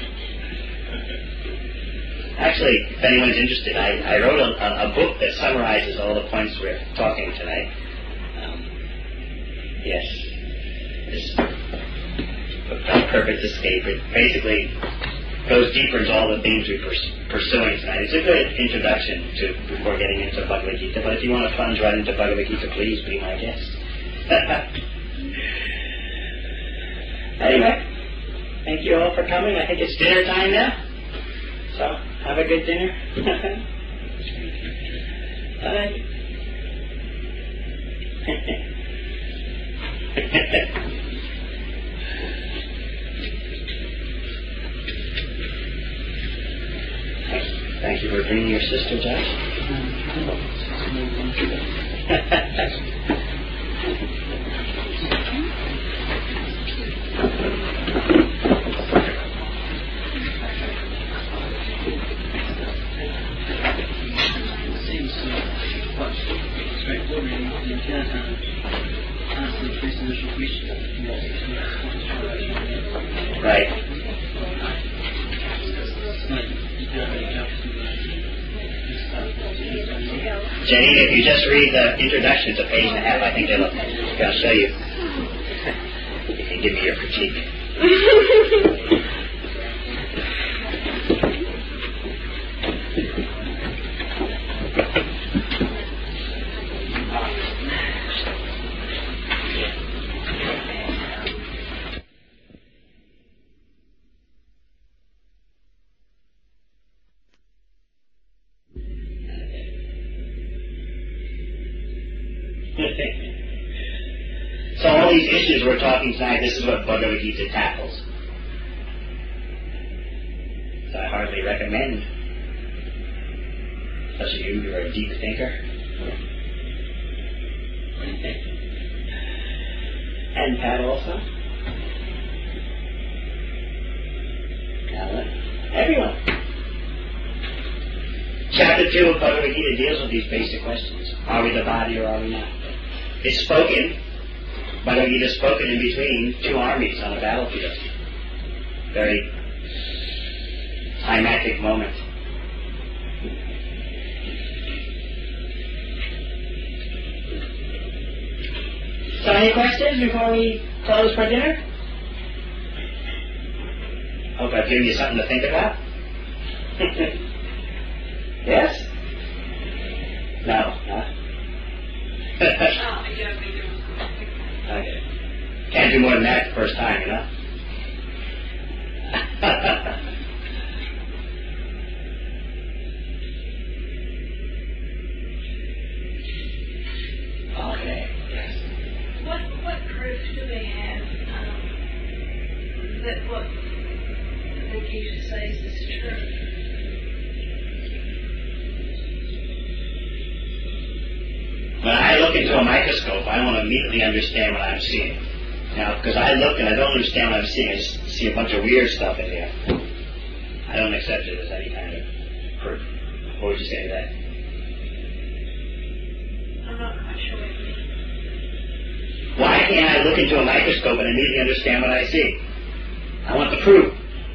Actually, if anyone's interested, I, I wrote a, a, a book that summarizes all the points we're talking tonight. Um, yes. This book called Perfect Escape. It basically goes deeper into all the things we're pers- pursuing tonight. It's a good introduction to before getting into Bhagavad Gita, but if you want to plunge right into Bhagavad Gita, please be my guest. Anyway, thank you all for coming. I think it's dinner time now. So, have a good dinner. Bye. Thank you for bringing your sister, Josh. Seems quite straightforward, really. You can answer the first initial question. Right. Janine, if you just read the introduction, it's a page and a half. I think it'll, it'll show you. You can give me your critique. So all these issues we're talking tonight, this is what Bhagavad Gita tackles. So I hardly recommend, especially you who are a deep thinker. And Pat also. Alan. Everyone. Chapter two of Bhagavad Gita deals with these basic questions. Are we the body or are we not? It's spoken. Bhagavad Gita is spoken in between two armies on a battlefield. Very climactic moment. So So any questions before we close for dinner? Hope I've given you something to think about. Yes? No, huh? Okay. Can't do more than that the first time, you know? Okay, yes. What what proof do they have um, that what the Gita says is true? When I look into a microscope, I want to immediately understand what I'm seeing. Now, because I look and I don't understand what I'm seeing, I just see a bunch of weird stuff in there. I don't accept it as any kind of proof. What would you say to that? I'm not quite sure what you mean. Why can't I look into a microscope and immediately understand what I see? I want the proof.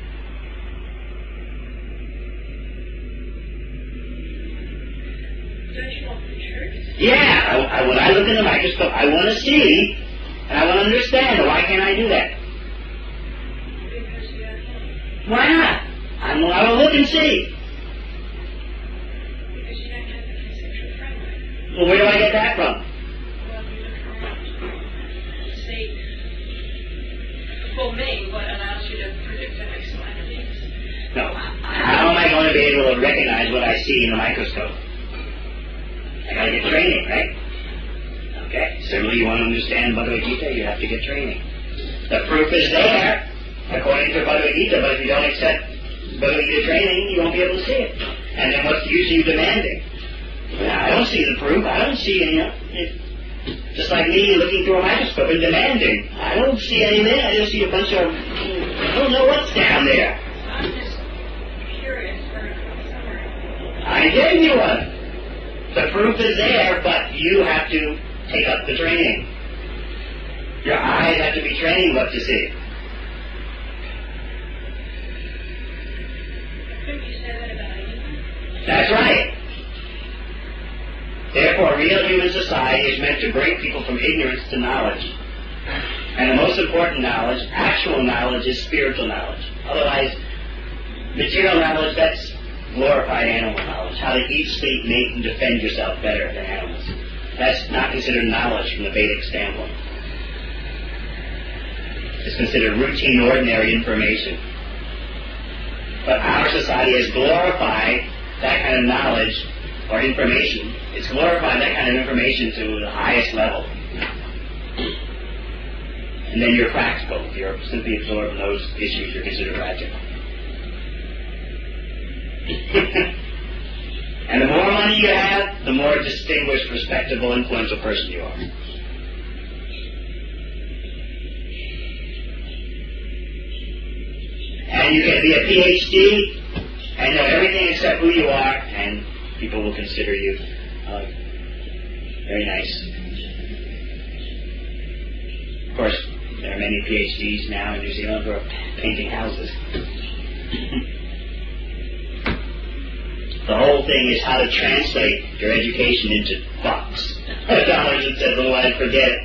Don't you want the truth? Yeah, I, I, when I look in the microscope, I want to see, and I want to understand. Why can't I do that? Because you don't have. Why not? I'm, I will look and see. Because you don't have the conceptual framework. Well, where do I get that from? Well, you look around. See, for me, what allows you to predict the next line of things? No. How am I going to be able to recognize what I see in the microscope? I got to get training, right? Okay. Similarly, you want to understand Bhagavad Gita, you have to get training. The proof is there, according to Bhagavad Gita, but if you don't accept Bhagavad Gita training, you won't be able to see it. And then what's the use of you demanding? Well, I don't see the proof. I don't see any. You know, it, just like me looking through a microscope and demanding. I don't see anything there. I just see a bunch of. I don't know what's down there. I'm just curious for a summary. I gave you one. The proof is there, but you have to take up the training. Your eyes have to be trained what to see. Couldn't you say that about anyone? That's right. Therefore, real human society is meant to bring people from ignorance to knowledge. And the most important knowledge, actual knowledge, is spiritual knowledge. Otherwise, material knowledge, that's glorified animal knowledge. How to eat, sleep, mate, and defend yourself better than animals. That's not considered knowledge from the Vedic standpoint. It's considered routine, ordinary information. But our society has glorified that kind of knowledge or information. It's glorified that kind of information to the highest level. And then you're practical. If you're simply absorbed in those issues, you're considered practical. And the more money you have, the more distinguished, respectable, influential person you are. And you can be a P H D and know everything except who you are, and people will consider you uh, very nice. Of course, there are many P H Ds now in New Zealand who are painting houses. The whole thing is how to translate your education into bucks. Dollars and cents, otherwise forget it.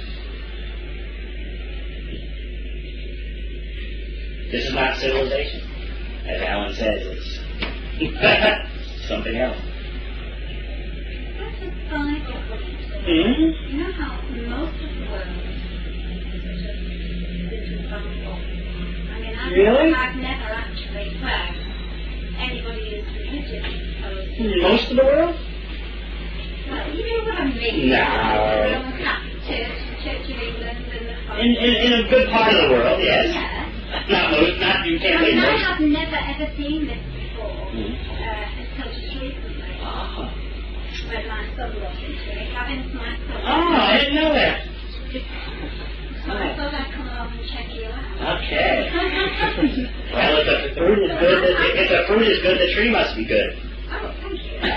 This is not civilization. As Alan says, it's something else. That's a side of what you said. Mm-hmm. You know how most of the world is into some form. I mean, I've, Really? I've never actually heard anybody is religious. Most of the world? Well, you know what I mean. No. The Roman Catholic Church, the Church of England, and the In, in, in a good part of the world, yes. Yeah. Not most, not, you I can't say mean, I most. have never ever seen this before, Mhm. uh, until just recently, Uh-huh. when my son got into it. Having my son. Oh, I didn't know that. So I thought I'd come along and check you out. Okay. Well, if the fruit is good, the, if the fruit is good, the tree must be good. Oh, thank you. no,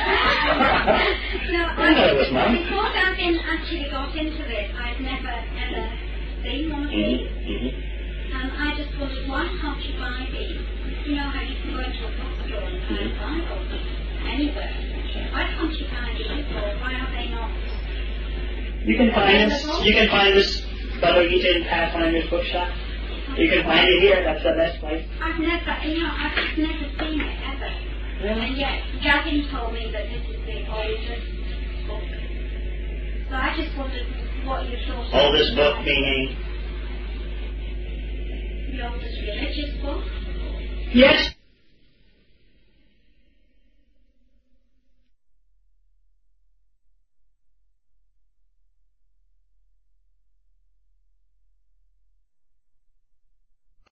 I know it was Mum. Before I've been actually got into this, I've never ever seen one of these. Mm-hmm. Mm-hmm. And I just wondered, why can't you buy these? You know how you can go into a bookstore and buy a Bible anywhere. Why can't you buy these, or why are they not You can find this. You can find this Bhagavad Gita in Pathfinder's bookshop. You can find it here. That's the best place. I've never, you know, I've just never seen it ever. Really? And yet, Dragon told me that this is the oldest book. So I just wondered what you thought. Oldest book meaning? The oldest religious book. Yes.